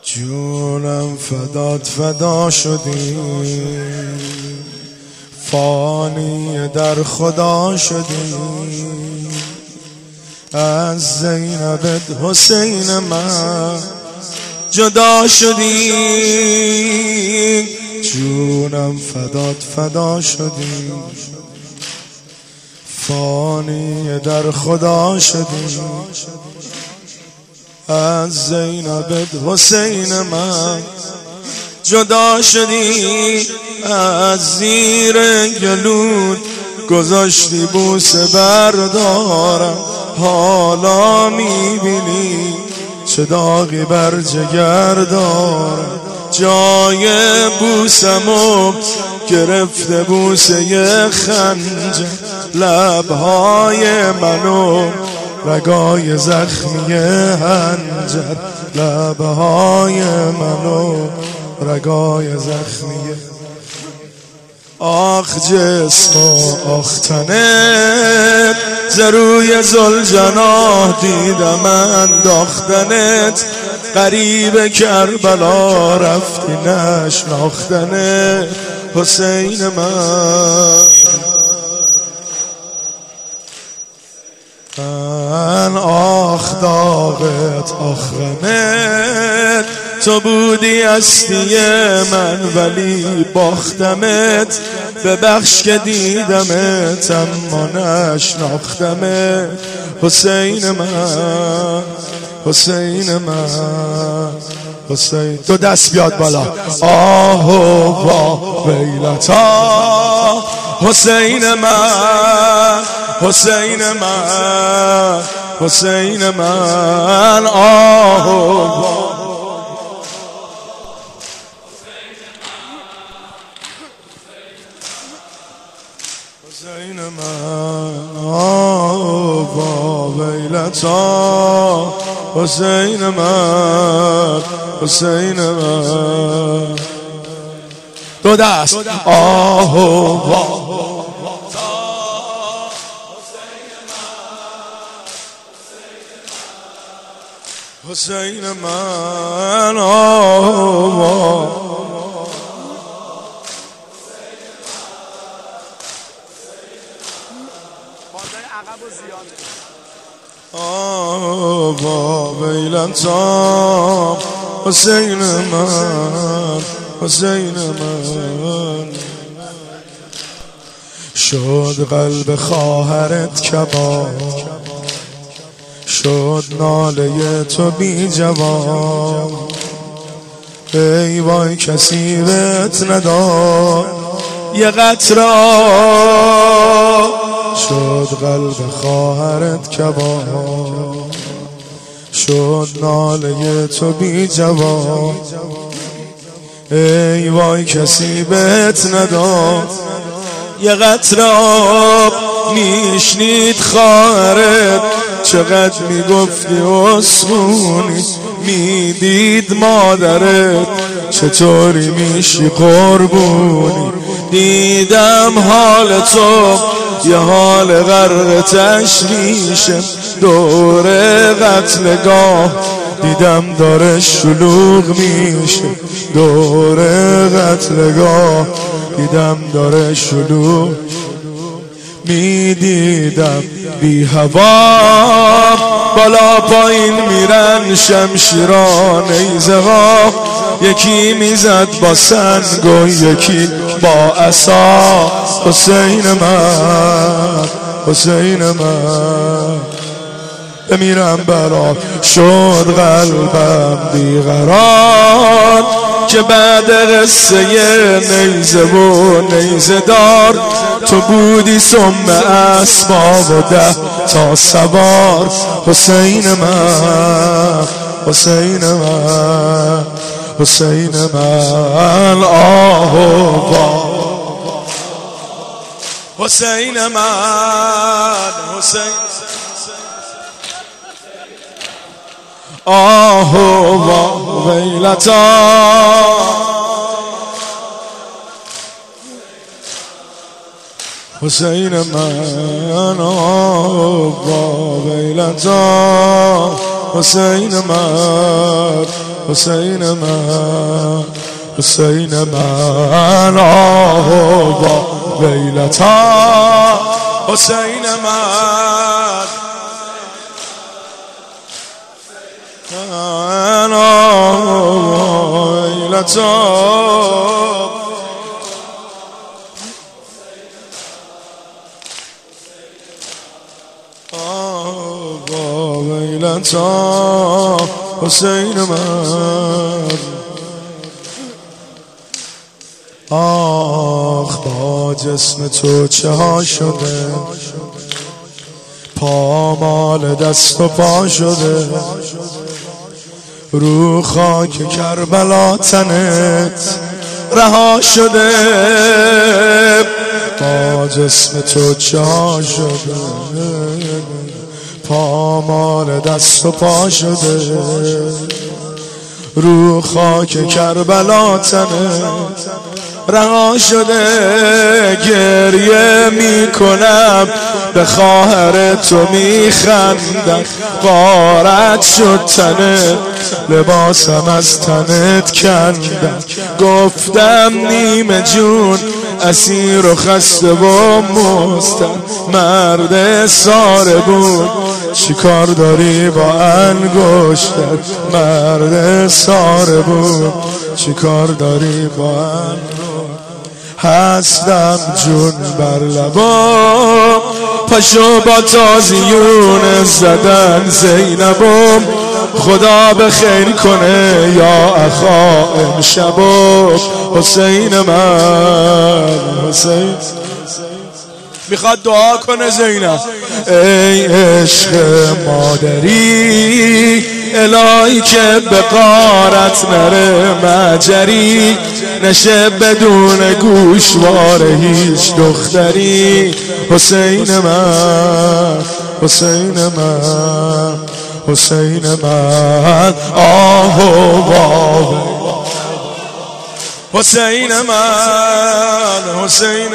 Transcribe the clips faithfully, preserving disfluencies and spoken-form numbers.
جونم فدات فدا شدی، فانی در خدا شدی. از زینب حسین من جدا شدی، جونم فدات فدا شدی، فانی در خدا شدی. از زینب حسین من جدا شدی، از زیر گلود گذاشتی بوسه بردارم. حالا میبینی چه داغی بر جگر دارم، جای بوسمو گرفته بوسه خنجر. لبهای منو رگای زخمی هنجر، لبهای منو رگای زخمی. آخ جسم و آخ تنت، زروی زلجناه دیدم انداختنت. غریب کربلا رفتی نشناختنت حسین من. من آخ داغت آخ غمت، تو بودی هستی من ولی باختمت. ببخش که دیدمت اما نشناختمت حسین من، حسین من، حسین. تو دست بیاد بالا. آه و با ویلتا حسین من، حسین من، حسین من. آه و با حسین من، آه با ویلتا حسین من، حسین من. دو دست. آه با حسین من، آه با آه با ویلتا حسین من، حسین من. شد قلب خواهرت کباب، شد ناله تو بی جواب. ای وای کسی بهت نداد یه قطره آب. شد قلب خواهرت کباب، شد ناله تو بی جواب. ای وای کسی بهت نداد یه قطره آب. میشنید خواهرت چقدر میگفتی اسمونی، میدید مادرت چطوری میشی قربونی. دیدم حال تو یه حال غرق تشویشه، دور قتلگاه دیدم داره شلوغ میشه. دور قتلگاه دیدم داره شلوغ میدیدم. بی هوا بالا پایین میرن شمشیران نیزه ها، یکی میزد با سنگ و یکی با عصا. حسین من، حسین من. بمیرم برات شد قلبم بیقرار، که بعد قصه نیزه و نیزه دار تو بودی سم اسباب و ده تا سوار. حسین من، حسین من، حسین من. آه و با حسین من، حسین. آه و ویلتا حسین من، آه و ویلتا حسین من، حسین من حسین من آه با ویلتا حسین من من آه ویلتا آه با ویلتا حسین من آخ با جسم تو چه ها شده پامال دست و پا شده رو خاک کربلا تنت رها شده با جسم تو چه ها شده پامال دست و پا شده رو خاک کربلا تنت رها شده گریه میکنم به خواهر تو میخندم غارت شد تنت لباسم از تنت کندم گفتم نیمه جون اسیر و خسته و مستم مرد ساره بود چی کار داری با انگشتت مرد ساره بود چی کار داری با انگشتت هستم جون بر لبام پشو با تازیون زدن زینبم خدا به خیر کنه یا اخا امشبم حسین من حسین میخواد دعا کنه زینب ای عشق مادری الهی که به غارت نره مجری نشه بدون گوشوار هیچ دختری حسین من حسین من حسین من آه و حسین من حسین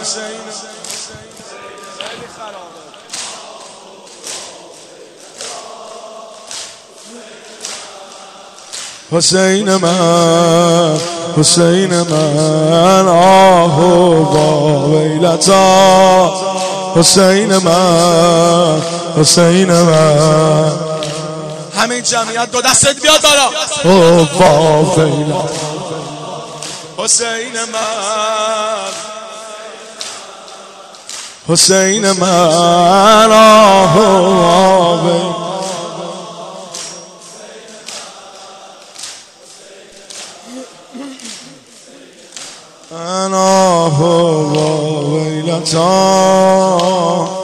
حسین من حسین من آه با ویلتا حسین من حسین من همین جمعیت دو دستت بیاد بالا او با ویلتا حسین من حسین من آه با ویلتا أنا هو ويلتا